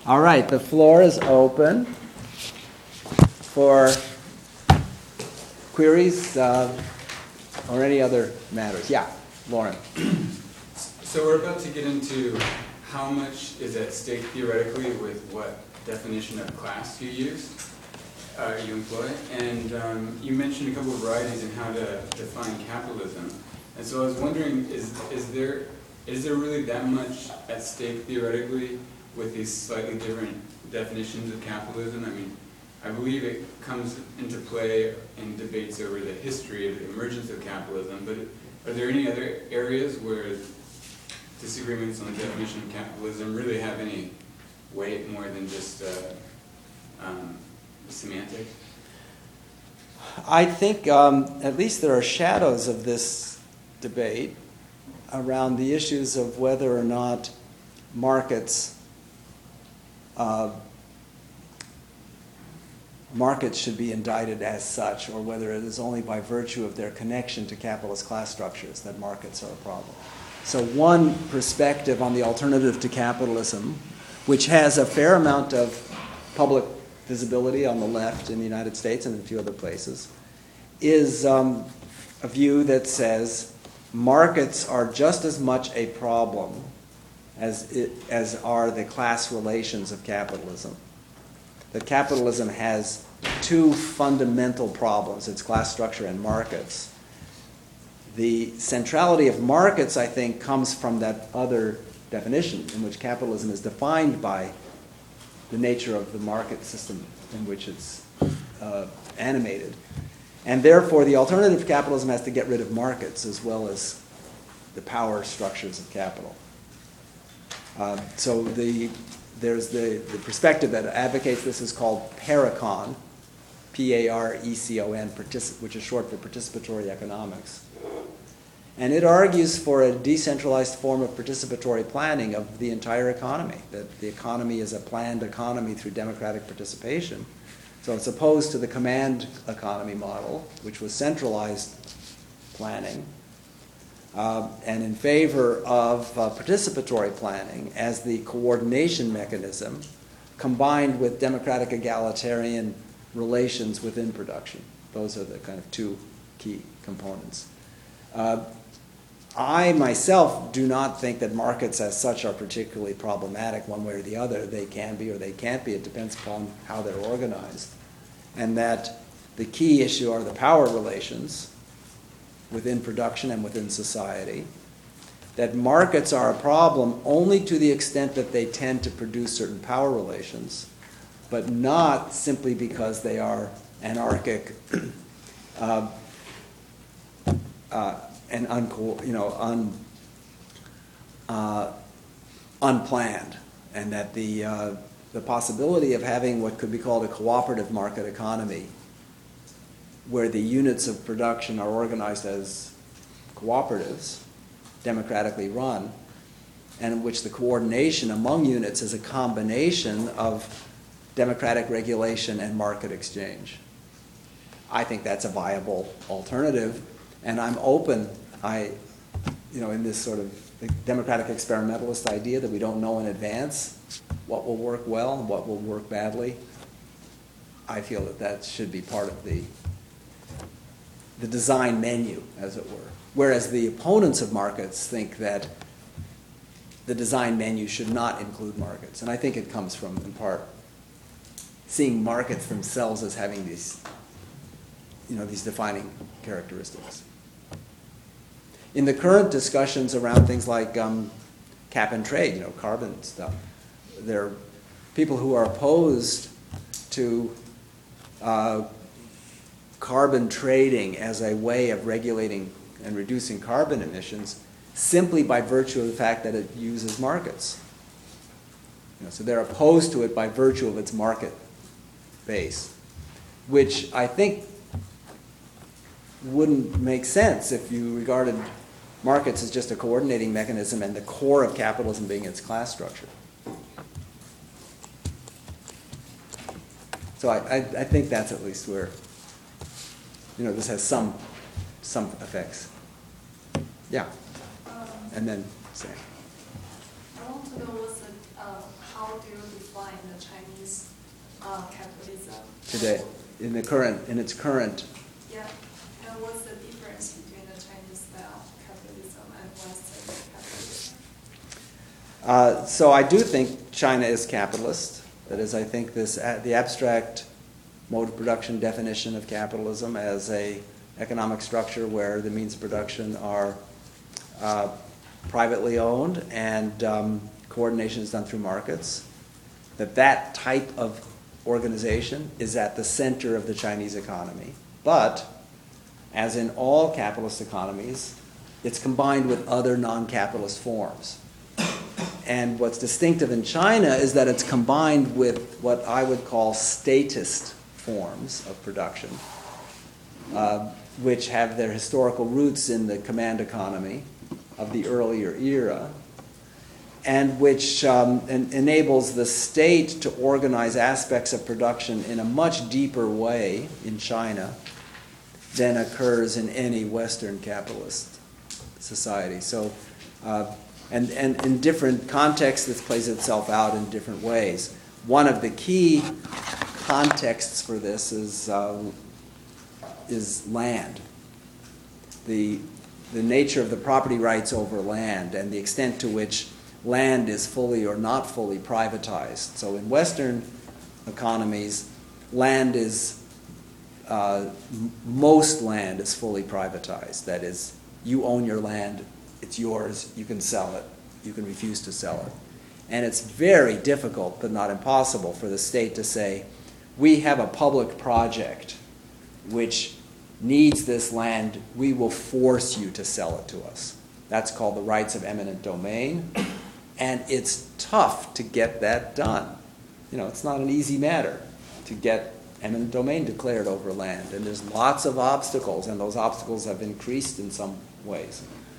All right, the floor is open for queries or any other matters. Yeah, Lauren. So we're about to get into how much is at stake theoretically with what definition of class you use, you employ. And you mentioned a couple of varieties in how to define capitalism. And so I was wondering, is there really that much at stake theoretically with these slightly different definitions of capitalism? I mean, I believe it comes into play in debates over the history of the emergence of capitalism, but are there any other areas where disagreements on the definition of capitalism really have any weight more than just semantics? I think at least there are shadows of this debate around the issues of whether or not markets should be indicted as such, or whether it is only by virtue of their connection to capitalist class structures that markets are a problem. So one perspective on the alternative to capitalism, which has a fair amount of public visibility on the left in the United States and in a few other places, is a view that says markets are just as much a problem as are the class relations of capitalism. That capitalism has two fundamental problems, its class structure and markets. The centrality of markets, I think, comes from that other definition in which capitalism is defined by the nature of the market system in which it's animated. And therefore, the alternative to capitalism has to get rid of markets as well as the power structures of capital. So there's the perspective that advocates this is called PARECON, P-A-R-E-C-O-N, which is short for participatory economics. And it argues for a decentralized form of participatory planning of the entire economy, that the economy is a planned economy through democratic participation. So it's opposed to the command economy model, which was centralized planning, and in favor of participatory planning as the coordination mechanism combined with democratic egalitarian relations within production. Those are the kind of two key components. I myself do not think that markets as such are particularly problematic one way or the other. They can be or they can't be. It depends upon how they're organized. And that the key issue are the power relations within production and within society. That markets are a problem only to the extent that they tend to produce certain power relations, but not simply because they are anarchic and unplanned, and that the possibility of having what could be called a cooperative market economy, where the units of production are organized as cooperatives, democratically run, and in which the coordination among units is a combination of democratic regulation and market exchange. I think that's a viable alternative, and I'm open, in this sort of democratic experimentalist idea that we don't know in advance what will work well and what will work badly. I feel that should be part of the design menu, as it were. Whereas the opponents of markets think that the design menu should not include markets. And I think it comes from, in part, seeing markets themselves as having these defining characteristics. In the current discussions around things like cap and trade, carbon stuff, there are people who are opposed to carbon trading as a way of regulating and reducing carbon emissions simply by virtue of the fact that it uses markets. So they're opposed to it by virtue of its market base, which I think wouldn't make sense if you regarded markets as just a coordinating mechanism and the core of capitalism being its class structure. So I think that's at least where this has some effects. Yeah. And then Sam. I want to know how do you define the Chinese capitalism today, in its current. Yeah, and what's the difference between the Chinese style capitalism and Western capitalism? So I do think China is capitalist. That is, I think the abstract mode of production definition of capitalism as a economic structure where the means of production are privately owned and coordination is done through markets, that type of organization is at the center of the Chinese economy. But, as in all capitalist economies, it's combined with other non-capitalist forms. And what's distinctive in China is that it's combined with what I would call statist forms of production, which have their historical roots in the command economy of the earlier era, and which enables the state to organize aspects of production in a much deeper way in China than occurs in any Western capitalist society. So, and in different contexts, this plays itself out in different ways. One of the key contexts for this is land. The nature of the property rights over land and the extent to which land is fully or not fully privatized. So in Western economies, land is, most land is fully privatized. That is, you own your land, it's yours, you can sell it, you can refuse to sell it. And it's very difficult, but not impossible, for the state to say, we have a public project which needs this land, we will force you to sell it to us. That's called the rights of eminent domain. And it's tough to get that done. You know, it's not an easy matter to get eminent domain declared over land. And there's lots of obstacles, and those obstacles have increased in some ways.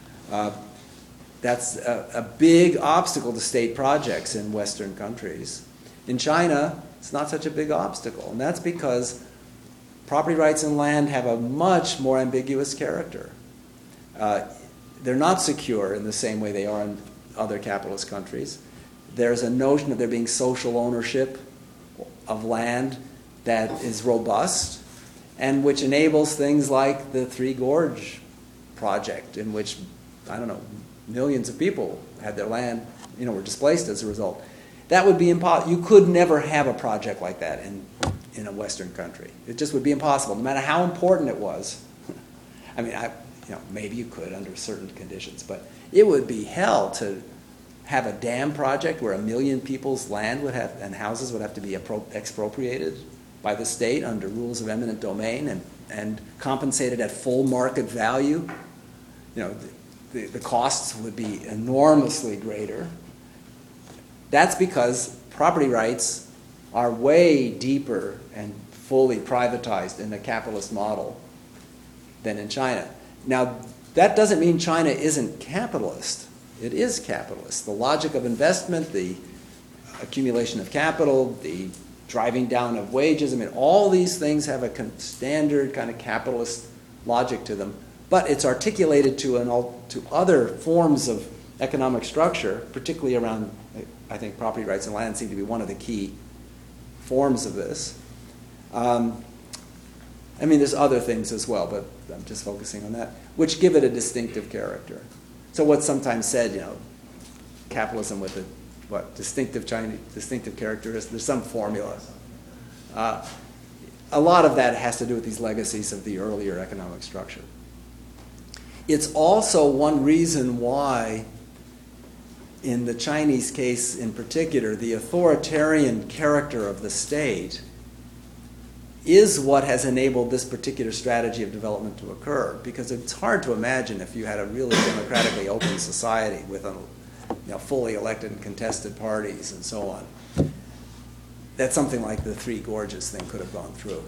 That's a big obstacle to state projects in Western countries. In China, it's not such a big obstacle. And that's because property rights and land have a much more ambiguous character. They're not secure in the same way they are in other capitalist countries. There's a notion of there being social ownership of land that is robust and which enables things like the Three Gorge project, in which, I don't know, millions of people had their land, were displaced as a result. That would be impossible. You could never have a project like that in a Western country. It just would be impossible, no matter how important it was. I mean, maybe you could under certain conditions, but it would be hell to have a dam project where 1 million people's land would have and houses would have to be expropriated by the state under rules of eminent domain and compensated at full market value. The costs would be enormously greater. That's because property rights are way deeper and fully privatized in the capitalist model than in China. Now, that doesn't mean China isn't capitalist. It is capitalist. The logic of investment, the accumulation of capital, the driving down of wages, all these things have a standard kind of capitalist logic to them. But it's articulated to other forms of economic structure, particularly around, I think, property rights and land seem to be one of the key forms of this. There's other things as well, but I'm just focusing on that, which give it a distinctive character. So what's sometimes said, capitalism with a distinctive characteristic, there's some formula. A lot of that has to do with these legacies of the earlier economic structure. It's also one reason why, in the Chinese case in particular, the authoritarian character of the state is what has enabled this particular strategy of development to occur. Because it's hard to imagine if you had a really democratically open society with fully elected and contested parties and so on, that something like the Three Gorges thing could have gone through.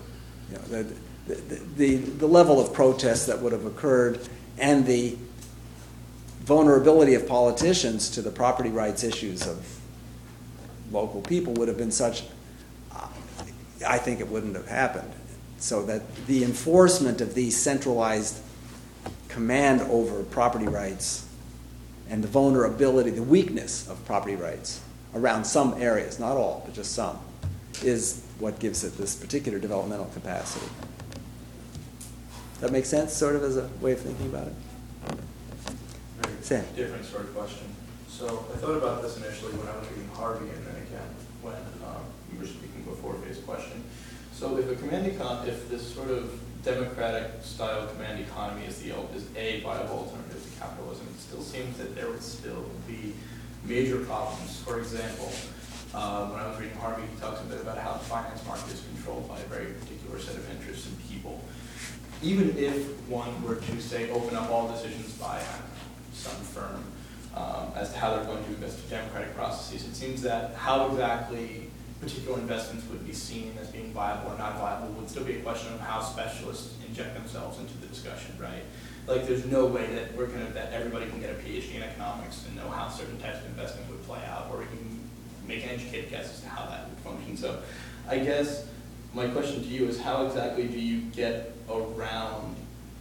The level of protest that would have occurred and the vulnerability of politicians to the property rights issues of local people would have been such, I think it wouldn't have happened. So that the enforcement of these centralized command over property rights and the vulnerability, the weakness of property rights around some areas, not all, but just some, is what gives it this particular developmental capacity. That makes sense, sort of, as a way of thinking about it? Sam? Different sort of question. So I thought about this initially when I was reading Harvey, and then again when you were speaking before Faye's question. So if if this sort of democratic style command economy is a viable alternative to capitalism, it still seems that there would still be major problems. For example, when I was reading Harvey, he talks a bit about how the finance market is controlled by a very particular set of interests and people. Even if one were to, say, open up all decisions by some firm as to how they're going to invest in democratic processes, it seems that how exactly particular investments would be seen as being viable or not viable would still be a question of how specialists inject themselves into the discussion, right? Like, there's no way that that everybody can get a PhD in economics and know how certain types of investment would play out, or we can make an educated guess as to how that would function. So I guess my question to you is, how exactly do you get around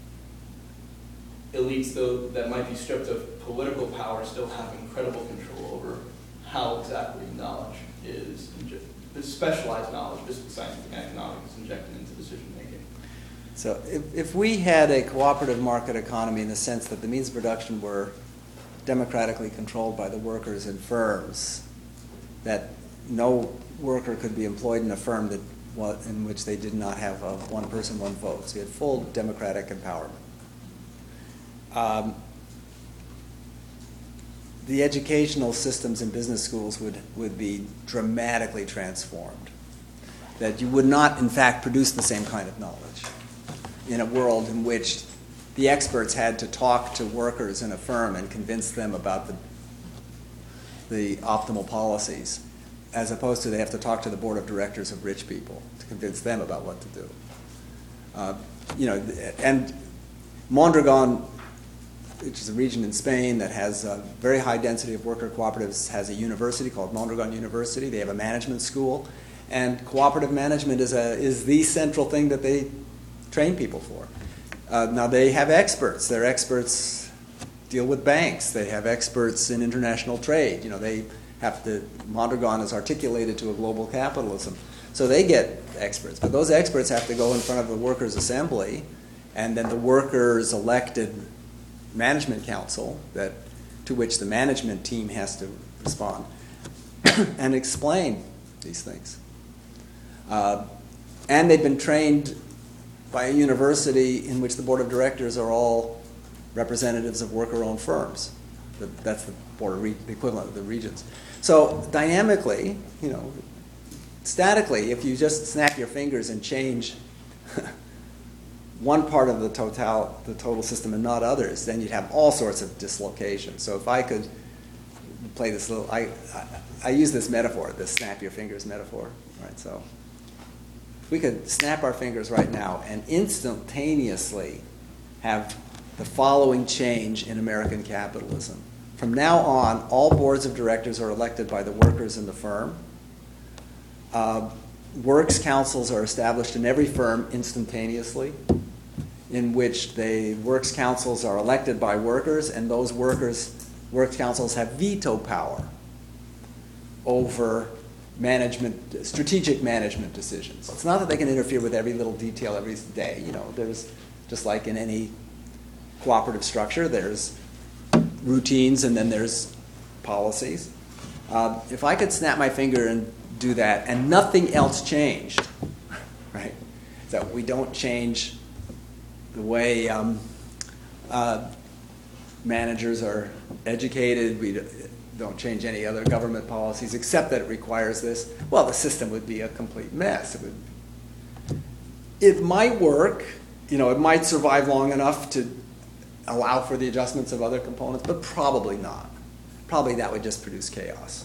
elites, though, that might be stripped of political power, still have incredible control over how exactly knowledge is, specialized knowledge, basically scientific and economic, is injected into decision making? So if we had a cooperative market economy in the sense that the means of production were democratically controlled by the workers and firms, that no worker could be employed in a firm in which they did not have a one person, one vote. So you had full democratic empowerment. The educational systems in business schools would be dramatically transformed. That you would not, in fact, produce the same kind of knowledge in a world in which the experts had to talk to workers in a firm and convince them about the optimal policies, as opposed to they have to talk to the board of directors of rich people to convince them about what to do. And Mondragon, which is a region in Spain that has a very high density of worker cooperatives, has a university called Mondragon University. They have a management school, and cooperative management is the central thing that they train people for. Now they have experts. Their experts deal with banks. They have experts in international trade. Mondragon is articulated to a global capitalism. So they get experts. But those experts have to go in front of the workers' assembly, and then the workers' elected management council to which the management team has to respond and explain these things. And they've been trained by a university in which the board of directors are all representatives of worker-owned firms. That's the equivalent of the regions. So dynamically, statically, if you just snap your fingers and change one part of the total system and not others, then you'd have all sorts of dislocation. So if I could play this little, I use this metaphor, this snap your fingers metaphor, right? So if we could snap our fingers right now and instantaneously have the following change in American capitalism. From now on, all boards of directors are elected by the workers in the firm. Works councils are established in every firm instantaneously, in which the works councils are elected by workers, and those works councils have veto power over strategic management decisions. It's not that they can interfere with every little detail every day. There's, just like in any cooperative structure, there's routines and then there's policies. If I could snap my finger and do that and nothing else changed, right? So we don't change the way managers are educated. We don't change any other government policies except that it requires this. Well, the system would be a complete mess. It might work. It might survive long enough to allow for the adjustments of other components, but probably not. Probably that would just produce chaos.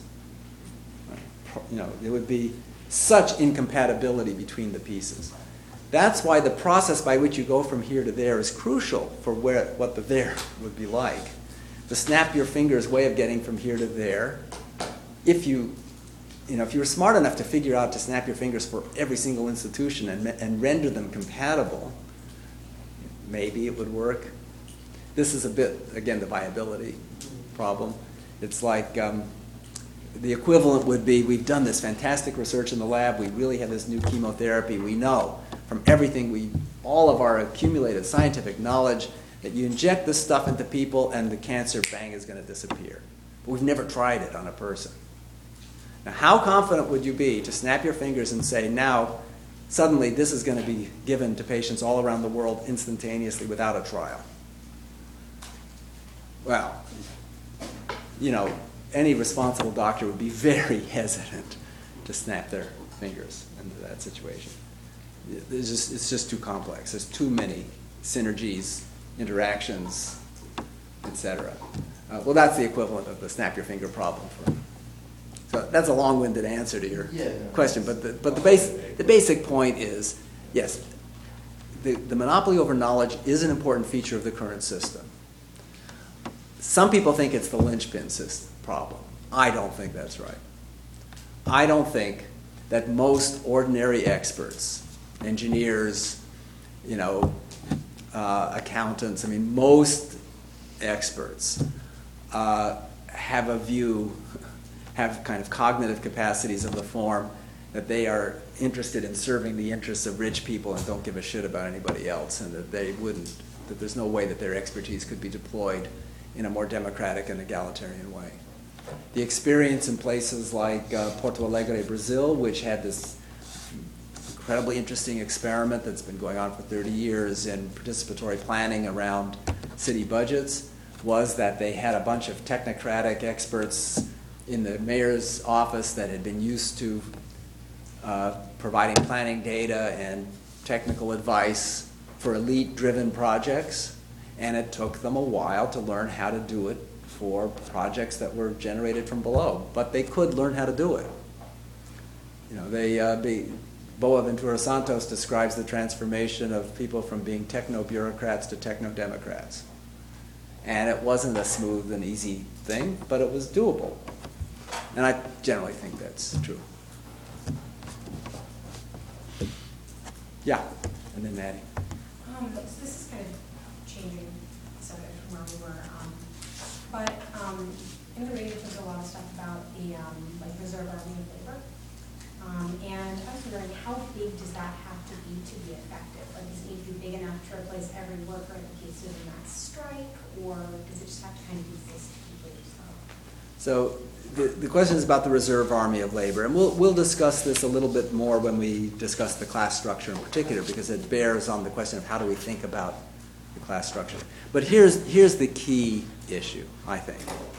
There would be such incompatibility between the pieces. That's why the process by which you go from here to there is crucial for what the there would be like. The snap your fingers way of getting from here to there, if you were smart enough to figure out to snap your fingers for every single institution and render them compatible, maybe it would work. This is a bit, again, the viability problem. It's like the equivalent would be, we've done this fantastic research in the lab, we really have this new chemotherapy, we know from everything all of our accumulated scientific knowledge that you inject this stuff into people and the cancer, bang, is going to disappear. But we've never tried it on a person. Now, how confident would you be to snap your fingers and say, now, suddenly this is going to be given to patients all around the world instantaneously without a trial? Well, any responsible doctor would be very hesitant to snap their fingers into that situation. It's just too complex. There's too many synergies, interactions, etc. Well, that's the equivalent of the snap your finger problem. So that's a long-winded answer to your question, but the basic point is, yes, the monopoly over knowledge is an important feature of the current system. Some people think it's the linchpin system problem. I don't think that's right. I don't think that most ordinary experts, engineers, accountants, most experts have a view, have kind of cognitive capacities of the form that they are interested in serving the interests of rich people and don't give a shit about anybody else, and that that there's no way that their expertise could be deployed in a more democratic and egalitarian way. The experience in places like Porto Alegre, Brazil, which had this incredibly interesting experiment that's been going on for 30 years in participatory planning around city budgets, was that they had a bunch of technocratic experts in the mayor's office that had been used to providing planning data and technical advice for elite-driven projects, and it took them a while to learn how to do it for projects that were generated from below. But they could learn how to do it. Boaventura Santos describes the transformation of people from being techno-bureaucrats to techno-democrats. And it wasn't a smooth and easy thing, but it was doable. And I generally think that's true. Yeah, and then Maddie. So this is kind of changing the subject from where we were. But in the radio, there's a lot of stuff about the reserve army of labor. And I was wondering, how big does that have to be effective? Does it need to be big enough to replace every worker in case of a mass strike, or does it just have to kind of exist to keep wages low? So the question is about the reserve army of labor, and we'll discuss this a little bit more when we discuss the class structure in particular, because it bears on the question of how do we think about the class structure. But here's the key issue, I think.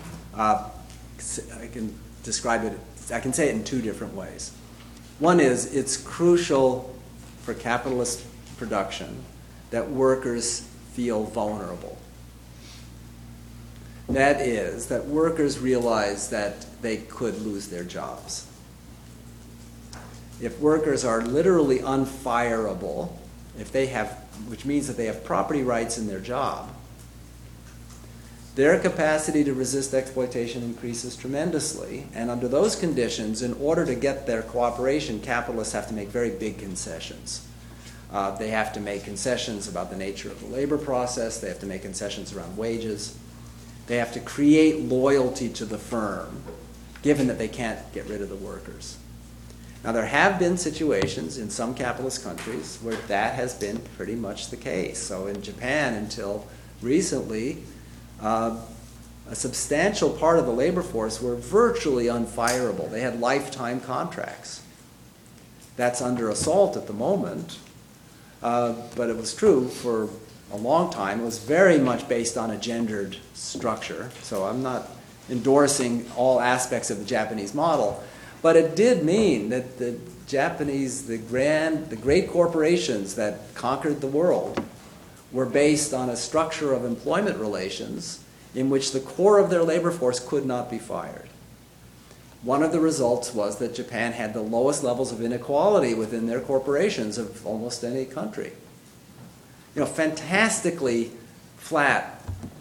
I can describe it, I can say it in two different ways. One is, it's crucial for capitalist production that workers feel vulnerable. That is, that workers realize that they could lose their jobs. If workers are literally unfireable, which means that they have property rights in their job, their capacity to resist exploitation increases tremendously, and under those conditions, in order to get their cooperation, capitalists have to make very big concessions. They have to make concessions about the nature of the labor process, they have to make concessions around wages, they have to create loyalty to the firm, given that they can't get rid of the workers. Now, there have been situations in some capitalist countries where that has been pretty much the case. So in Japan, until recently, a substantial part of the labor force were virtually unfireable. They had lifetime contracts. That's under assault at the moment, but it was true for a long time. It was very much based on a gendered structure, so I'm not endorsing all aspects of the Japanese model, but it did mean that the great corporations that conquered the world were based on a structure of employment relations in which the core of their labor force could not be fired. One of the results was that Japan had the lowest levels of inequality within their corporations of almost any country. Fantastically flat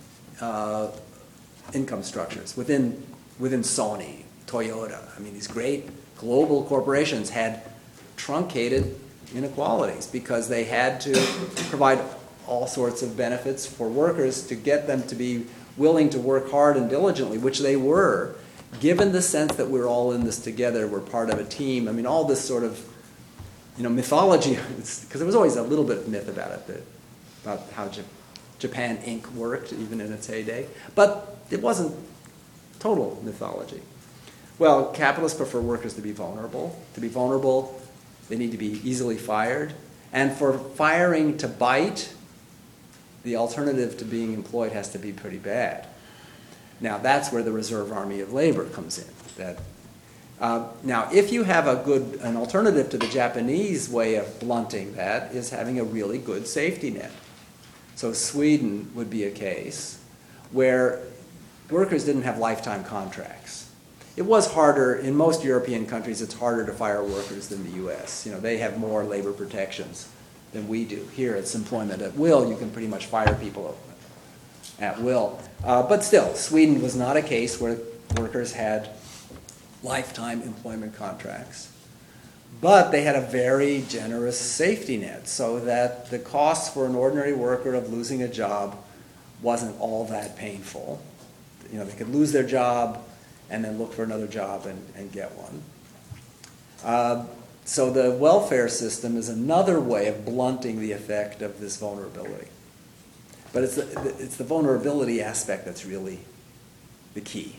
income structures within Sony, Toyota. These great global corporations had truncated inequalities because they had to provide all sorts of benefits for workers to get them to be willing to work hard and diligently, which they were, given the sense that we're all in this together, we're part of a team, I mean, all this sort of, mythology, because there was always a little bit of myth about it, about how Japan Inc. worked, even in its heyday. But it wasn't total mythology. Well, capitalists prefer workers to be vulnerable. To be vulnerable, they need to be easily fired. And for firing to bite, the alternative to being employed has to be pretty bad. Now, that's where the reserve army of labor comes in. Now, if you have an alternative to the Japanese way of blunting that is having a really good safety net. So Sweden would be a case where workers didn't have lifetime contracts. It was harder, in most European countries, it's harder to fire workers than the US. They have more labor protections than we do. Here it's employment at will. You can pretty much fire people at will. But still, Sweden was not a case where workers had lifetime employment contracts. But they had a very generous safety net so that the cost for an ordinary worker of losing a job wasn't all that painful. They could lose their job and then look for another job and get one. So the welfare system is another way of blunting the effect of this vulnerability. But it's the vulnerability aspect that's really the key.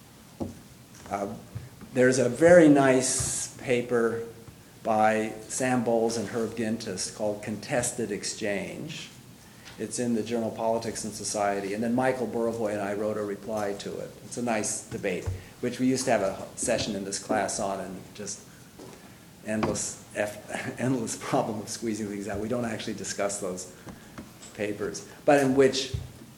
There's a very nice paper by Sam Bowles and Herb Gintis called Contested Exchange. It's in the journal Politics and Society. And then Michael Buravoy and I wrote a reply to it. It's a nice debate, which we used to have a session in this class on, and just endless problem of squeezing things out. We don't actually discuss those papers, but in which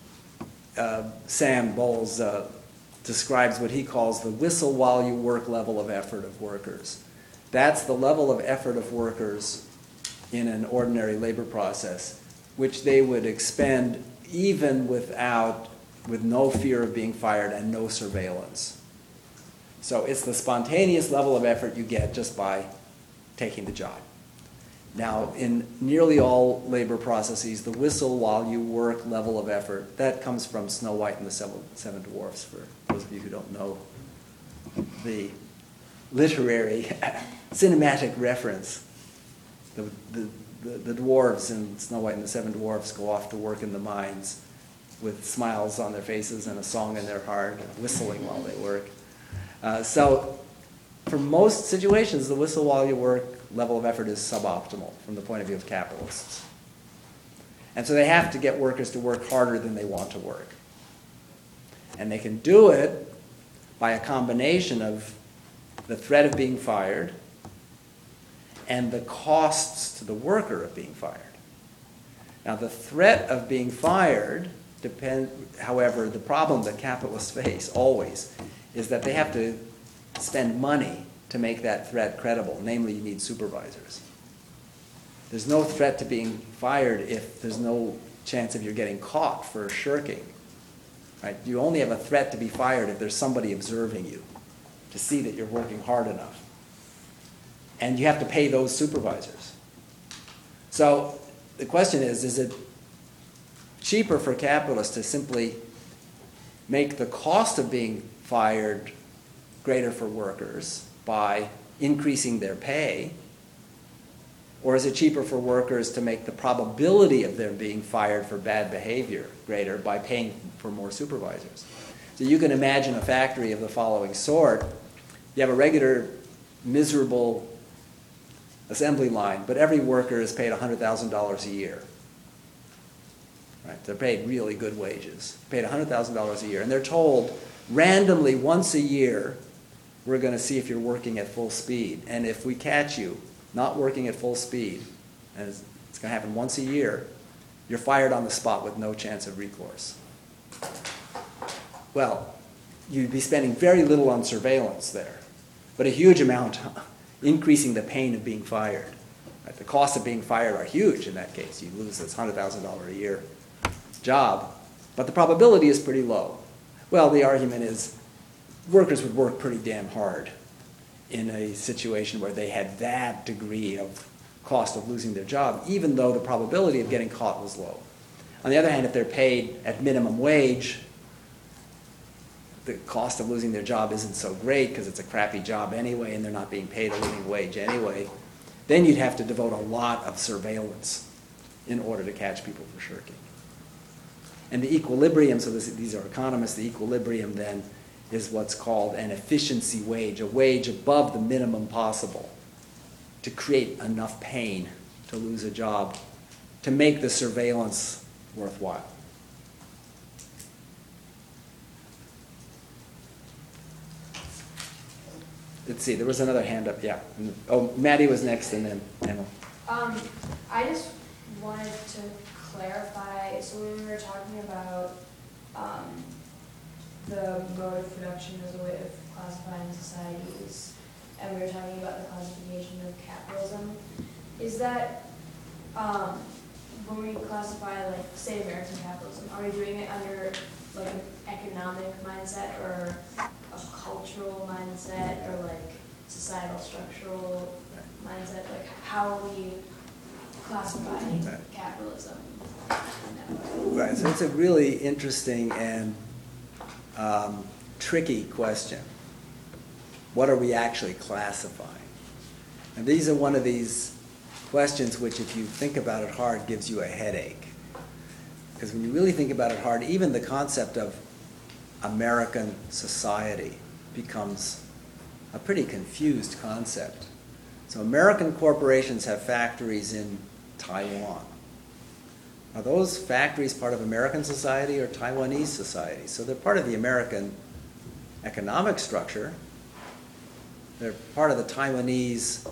Sam Bowles describes what he calls the whistle while you work level of effort of workers. That's the level of effort of workers in an ordinary labor process, which they would expend even with no fear of being fired and no surveillance. So it's the spontaneous level of effort you get just by taking the job. Now, in nearly all labor processes, the whistle while you work level of effort, that comes from Snow White and the Seven Dwarfs, for those of you who don't know the literary cinematic reference. The dwarves in Snow White and the Seven Dwarfs go off to work in the mines with smiles on their faces and a song in their heart, whistling while they work. So for most situations, the whistle while you work level of effort is suboptimal from the point of view of capitalists. And so they have to get workers to work harder than they want to work. And they can do it by a combination of the threat of being fired and the costs to the worker of being fired. Now, the threat of being fired however, the problem that capitalists face always is that they have to spend money to make that threat credible. Namely, you need supervisors. There's no threat to being fired if there's no chance of you getting caught for shirking. Right? You only have a threat to be fired if there's somebody observing you to see that you're working hard enough. And you have to pay those supervisors. So the question is it cheaper for capitalists to simply make the cost of being fired greater for workers by increasing their pay? Or is it cheaper for workers to make the probability of them being fired for bad behavior greater by paying for more supervisors? So you can imagine a factory of the following sort. You have a regular, miserable assembly line, but every worker is paid $100,000 a year. Right? They're paid really good wages, paid $100,000 a year, and they're told randomly once a year, we're going to see if you're working at full speed. And if we catch you not working at full speed, and it's going to happen once a year, you're fired on the spot with no chance of recourse. Well, you'd be spending very little on surveillance there, but a huge amount increasing the pain of being fired. Right? The costs of being fired are huge in that case. You lose this $100,000 a year job, but the probability is pretty low. Well, the argument is workers would work pretty damn hard in a situation where they had that degree of cost of losing their job, even though the probability of getting caught was low. On the other hand, if they're paid at minimum wage, the cost of losing their job isn't so great because it's a crappy job anyway and they're not being paid a living wage anyway, then you'd have to devote a lot of surveillance in order to catch people for shirking. And the equilibrium, so these are economists, the equilibrium then is what's called an efficiency wage, a wage above the minimum possible to create enough pain to lose a job to make the surveillance worthwhile. Let's see, there was another hand up, yeah. Oh, Maddie was next and then Emma. I just wanted to clarify, so when we were talking about the mode of production as a way of classifying societies, and we were talking about the classification of capitalism, is that when we classify, like, say, American capitalism, are we doing it under, like, an economic mindset or a cultural mindset or, like, societal structural mindset? Like, how are we classifying capitalism in that way? Right, so it's a really interesting and tricky question. What are we actually classifying? And these are one of these questions which, if you think about it hard, gives you a headache. Because when you really think about it hard, even the concept of American society becomes a pretty confused concept. So American corporations have factories in Taiwan. Are those factories part of American society or Taiwanese society? So they're part of the American economic structure. They're part of the Taiwanese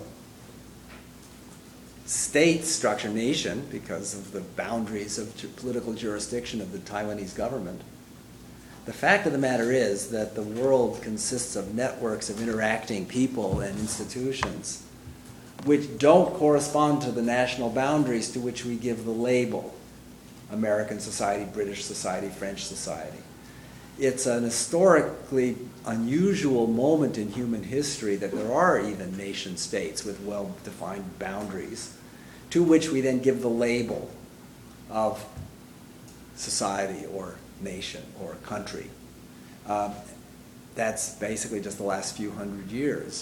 state structure, nation, because of the boundaries of political jurisdiction of the Taiwanese government. The fact of the matter is that the world consists of networks of interacting people and institutions which don't correspond to the national boundaries to which we give the label American society, British society, French society. It's an historically unusual moment in human history that there are even nation states with well-defined boundaries to which we then give the label of society or nation or country. That's basically just the last few hundred years.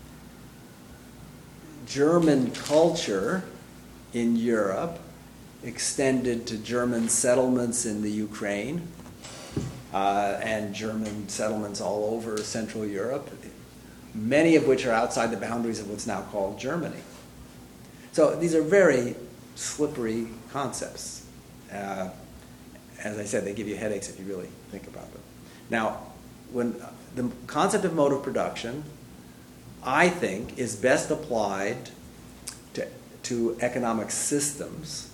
German culture in Europe extended to German settlements in the Ukraine and German settlements all over Central Europe, many of which are outside the boundaries of what's now called Germany. So these are very slippery concepts. As I said, they give you headaches if you really think about them. Now, when the concept of mode of production, I think, is best applied to economic systems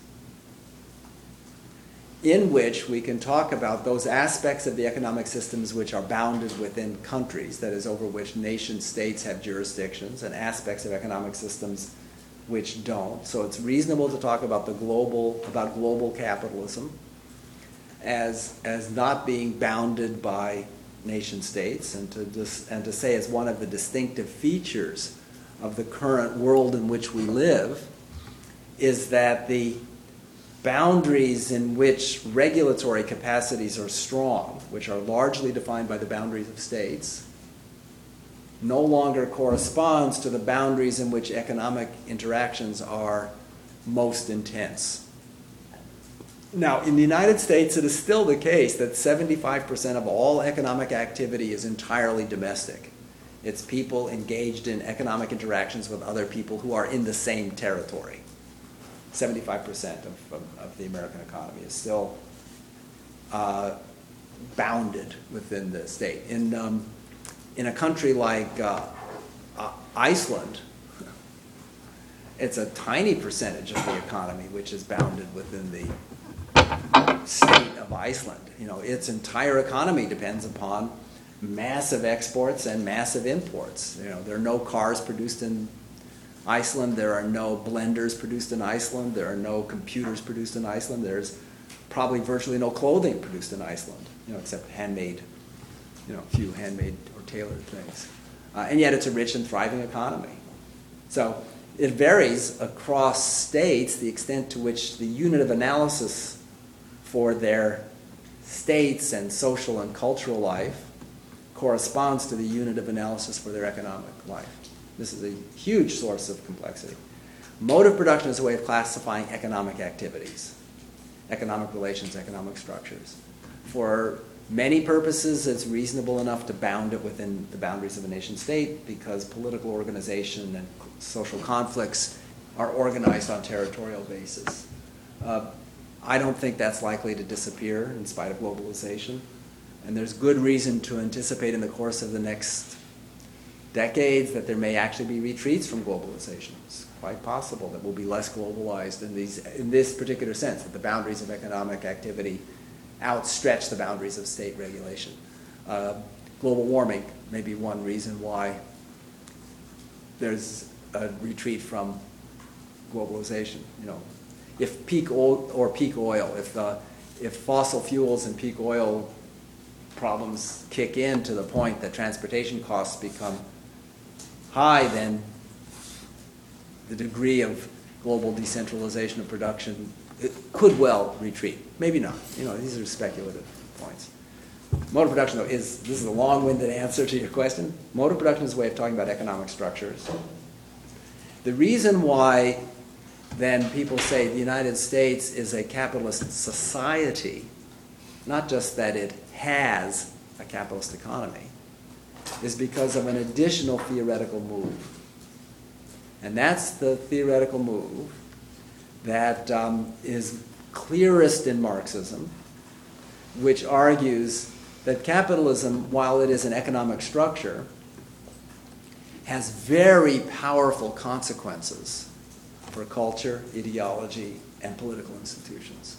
in which we can talk about those aspects of the economic systems which are bounded within countries, that is, over which nation states have jurisdictions, and aspects of economic systems which don't. So it's reasonable to talk about global capitalism as not being bounded by nation states, and to say as one of the distinctive features of the current world in which we live is that the boundaries in which regulatory capacities are strong, which are largely defined by the boundaries of states, no longer corresponds to the boundaries in which economic interactions are most intense. Now, in the United States, it is still the case that 75% of all economic activity is entirely domestic. It's people engaged in economic interactions with other people who are in the same territory. 75% of the American economy is still bounded within the state. In a country like Iceland, it's a tiny percentage of the economy which is bounded within the state of Iceland. You know, its entire economy depends upon massive exports and massive imports. You know, there are no cars produced in Iceland, there are no blenders produced in Iceland, there are no computers produced in Iceland, there's probably virtually no clothing produced in Iceland, you know, except handmade, you know, a few handmade or tailored things. And yet it's a rich and thriving economy. So it varies across states the extent to which the unit of analysis for their states and social and cultural life corresponds to the unit of analysis for their economic life. This is a huge source of complexity. Mode of production is a way of classifying economic activities, economic relations, economic structures. For many purposes, it's reasonable enough to bound it within the boundaries of a nation state because political organization and social conflicts are organized on territorial basis. I don't think that's likely to disappear in spite of globalization. And there's good reason to anticipate in the course of the next decades that there may actually be retreats from globalization. It's quite possible that we'll be less globalized in this particular sense, that the boundaries of economic activity outstretch the boundaries of state regulation. Global warming may be one reason why there's a retreat from globalization. You know, if peak oil, if fossil fuels and peak oil problems kick in to the point that transportation costs become high, then the degree of global decentralization of production, it could well retreat. Maybe not. You know, these are speculative points. Mode of production, though, this is a long-winded answer to your question. Mode of production is a way of talking about economic structures. The reason why then people say the United States is a capitalist society, not just that it has a capitalist economy, is because of an additional theoretical move. And that's the theoretical move that is clearest in Marxism, which argues that capitalism, while it is an economic structure, has very powerful consequences for culture, ideology, and political institutions.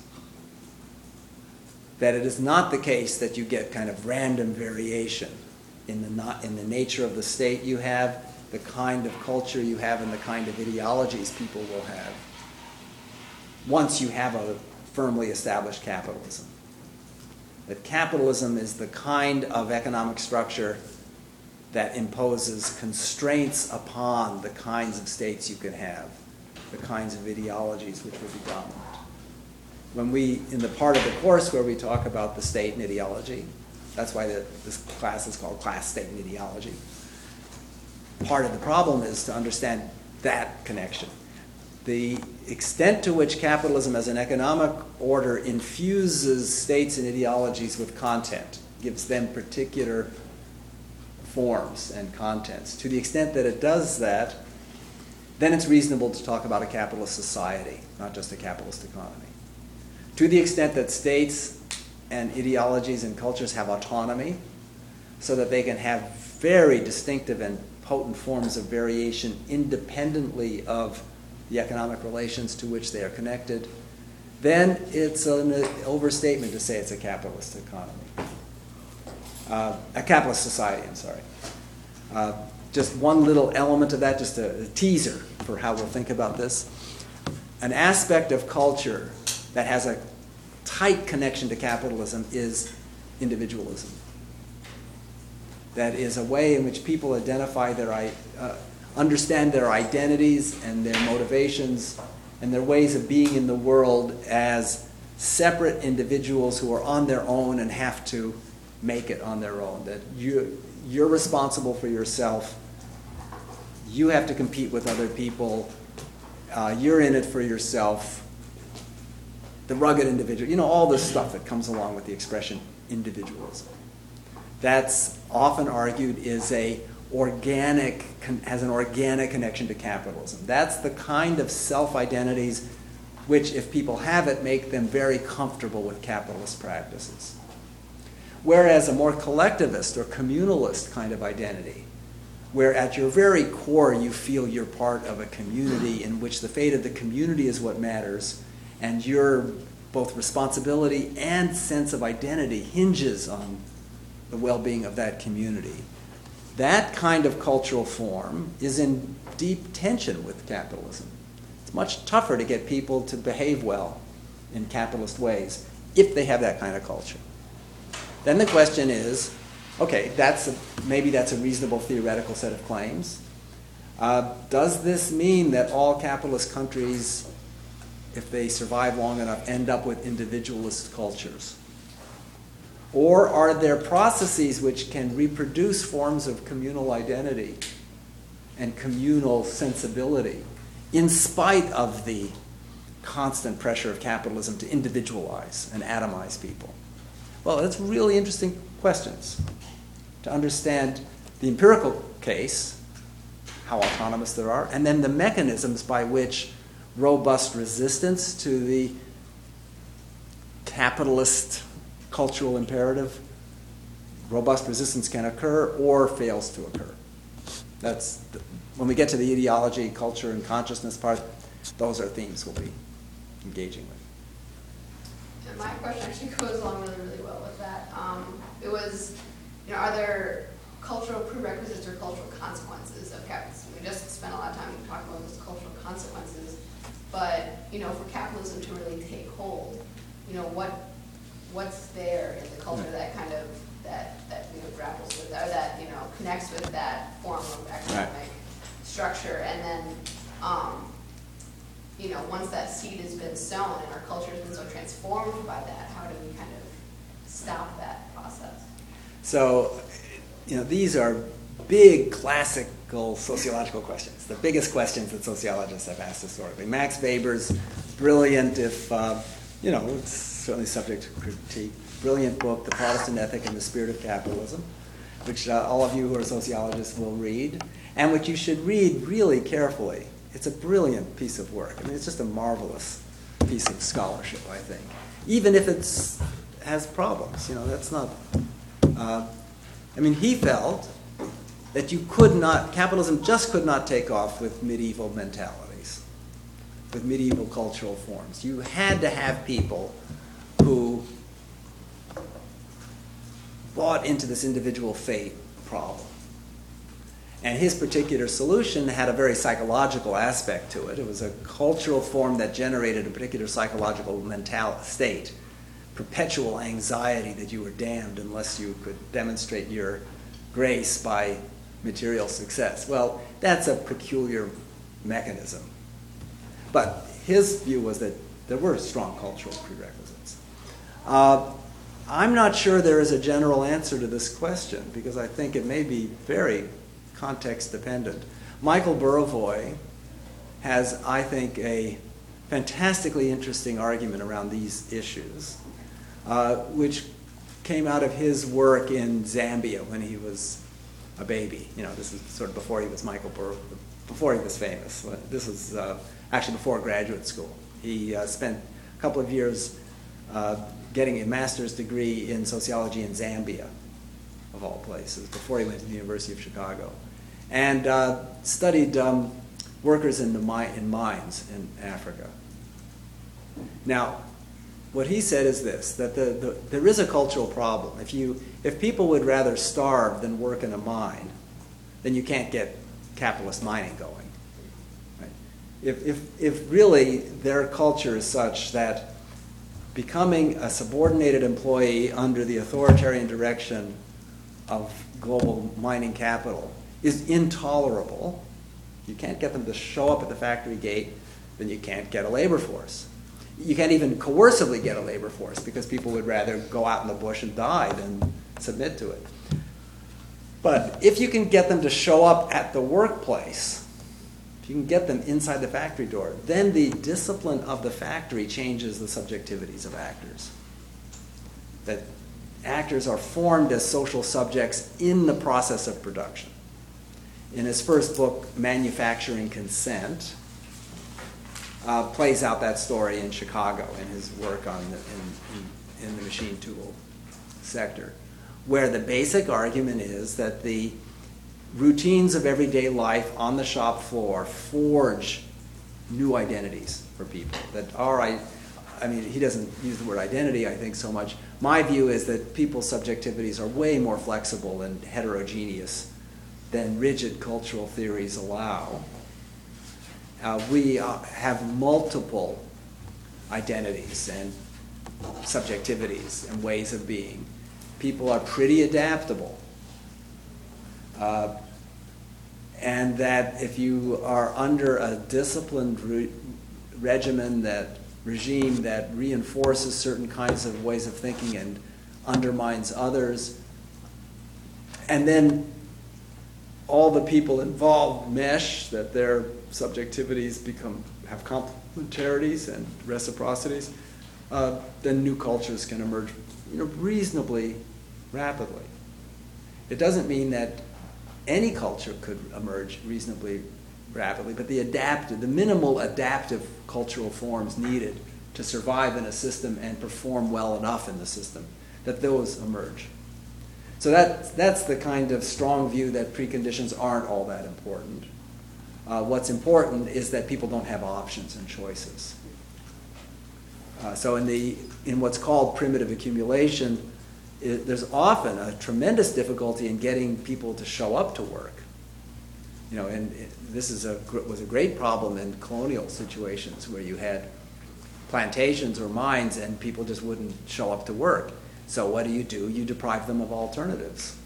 That it is not the case that you get kind of random variation in the nature of the state you have, the kind of culture you have, and the kind of ideologies people will have once you have a firmly established capitalism. That capitalism is the kind of economic structure that imposes constraints upon the kinds of states you can have, the kinds of ideologies which will be dominant. When in the part of the course where we talk about the state and ideology, that's why this class is called Class, State, and Ideology. Part of the problem is to understand that connection. The extent to which capitalism as an economic order infuses states and ideologies with content, gives them particular forms and contents. To the extent that it does that, then it's reasonable to talk about a capitalist society, not just a capitalist economy. To the extent that states and ideologies and cultures have autonomy, so that they can have very distinctive and potent forms of variation independently of the economic relations to which they are connected, then it's an overstatement to say it's a capitalist economy. A capitalist society, I'm sorry. Just one little element of that, just a teaser for how we'll think about this. An aspect of culture that has a tight connection to capitalism is individualism. That is a way in which people identify understand their identities and their motivations and their ways of being in the world as separate individuals who are on their own and have to make it on their own. That you're responsible for yourself. You have to compete with other people. You're in it for yourself. The rugged individual, you know, all this stuff that comes along with the expression individualism. That's often argued has an organic connection to capitalism. That's the kind of self-identities which, if people have it, make them very comfortable with capitalist practices. Whereas a more collectivist or communalist kind of identity, where at your very core you feel you're part of a community in which the fate of the community is what matters, and your both responsibility and sense of identity hinges on the well-being of that community. That kind of cultural form is in deep tension with capitalism. It's much tougher to get people to behave well in capitalist ways if they have that kind of culture. Then the question is, okay, maybe that's a reasonable theoretical set of claims. Does this mean that all capitalist countries, if they survive long enough, end up with individualist cultures? Or are there processes which can reproduce forms of communal identity and communal sensibility in spite of the constant pressure of capitalism to individualize and atomize people? Well, that's really interesting questions to understand the empirical case, how autonomous there are, and then the mechanisms by which robust resistance to the capitalist cultural imperative, robust resistance can occur or fails to occur. When we get to the ideology, culture, and consciousness part, those are themes we'll be engaging with. And my question actually goes along really well with that. It was, are there cultural prerequisites or cultural consequences of capitalism? We just spent a lot of time talking about those cultural consequences, but for capitalism to really take hold, what's there in the culture that kind of that grapples with, or that connects with that form of economic structure, and then once that seed has been sown and our culture has been so transformed by that, how do we kind of stop that process? So, these are big classical sociological questions, the biggest questions that sociologists have asked historically. Max Weber's brilliant, if it's certainly subject to critique, brilliant book, The Protestant Ethic and the Spirit of Capitalism, which all of you who are sociologists will read, and which you should read really carefully. It's a brilliant piece of work. I mean, it's just a marvelous piece of scholarship, I think. Even if it has problems, that's not... he felt that capitalism just could not take off with medieval mentalities, with medieval cultural forms. You had to have people who bought into this individual fate problem. And his particular solution had a very psychological aspect to it. It was a cultural form that generated a particular psychological mental state, perpetual anxiety that you were damned unless you could demonstrate your grace by material success. Well, that's a peculiar mechanism. But his view was that there were strong cultural prerequisites. I'm not sure there is a general answer to this question, because I think it may be very context dependent. Michael Burawoy has, I think, a fantastically interesting argument around these issues, which came out of his work in Zambia when he was a baby. This is sort of before he was before he was famous. This was actually before graduate school. He spent a couple of years getting a master's degree in sociology in Zambia, of all places, before he went to the University of Chicago, and studied workers in mines in Africa. Now, what he said is this, that there is a cultural problem. If people would rather starve than work in a mine, then you can't get capitalist mining going. Right? If really their culture is such that becoming a subordinated employee under the authoritarian direction of global mining capital is intolerable, you can't get them to show up at the factory gate, then you can't get a labor force. You can't even coercively get a labor force, because people would rather go out in the bush and die than submit to it. But if you can get them to show up at the workplace, if you can get them inside the factory door, then the discipline of the factory changes the subjectivities of actors. That actors are formed as social subjects in the process of production. In his first book, Manufacturing Consent, plays out that story in Chicago in his work in the machine tool sector, where the basic argument is that the routines of everyday life on the shop floor forge new identities for people that are, he doesn't use the word identity, I think, so much. My view is that people's subjectivities are way more flexible and heterogeneous than rigid cultural theories allow. We have multiple identities and subjectivities and ways of being. People are pretty adaptable. And that if you are under a disciplined regime that reinforces certain kinds of ways of thinking and undermines others. And then all the people involved mesh, that their subjectivities have complementarities and reciprocities, then new cultures can emerge, reasonably rapidly. It doesn't mean that any culture could emerge reasonably rapidly, but the minimal adaptive cultural forms needed to survive in a system and perform well enough in the system, that those emerge. So that's the kind of strong view that preconditions aren't all that important. What's important is that people don't have options and choices. So in what's called primitive accumulation, there's often a tremendous difficulty in getting people to show up to work. And this was a great problem in colonial situations where you had plantations or mines and people just wouldn't show up to work. So what do? You deprive them of alternatives.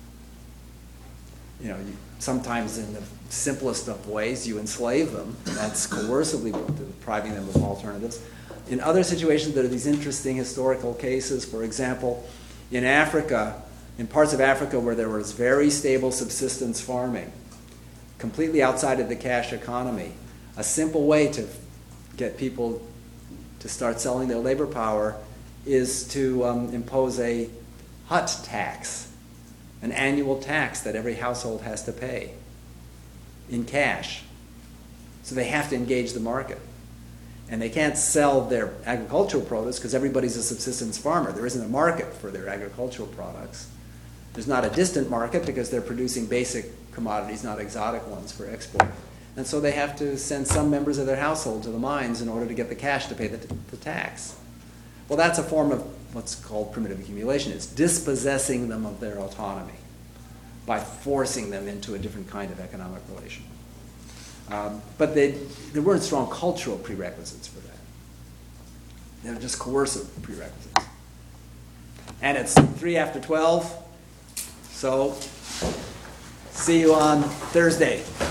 Sometimes in the simplest of ways, you enslave them. That's coercively depriving them of alternatives. In other situations, there are these interesting historical cases. For example, in Africa, in parts of Africa where there was very stable subsistence farming, completely outside of the cash economy, a simple way to get people to start selling their labor power is to impose a hut tax, an annual tax that every household has to pay in cash. So they have to engage the market. And they can't sell their agricultural produce because everybody's a subsistence farmer. There isn't a market for their agricultural products. There's not a distant market because they're producing basic commodities, not exotic ones for export. And so they have to send some members of their household to the mines in order to get the cash to pay the tax. Well, that's a form of what's called primitive accumulation. It's dispossessing them of their autonomy by forcing them into a different kind of economic relation. But there weren't strong cultural prerequisites for that. They were just coercive prerequisites. And it's 3 after 12, so see you on Thursday.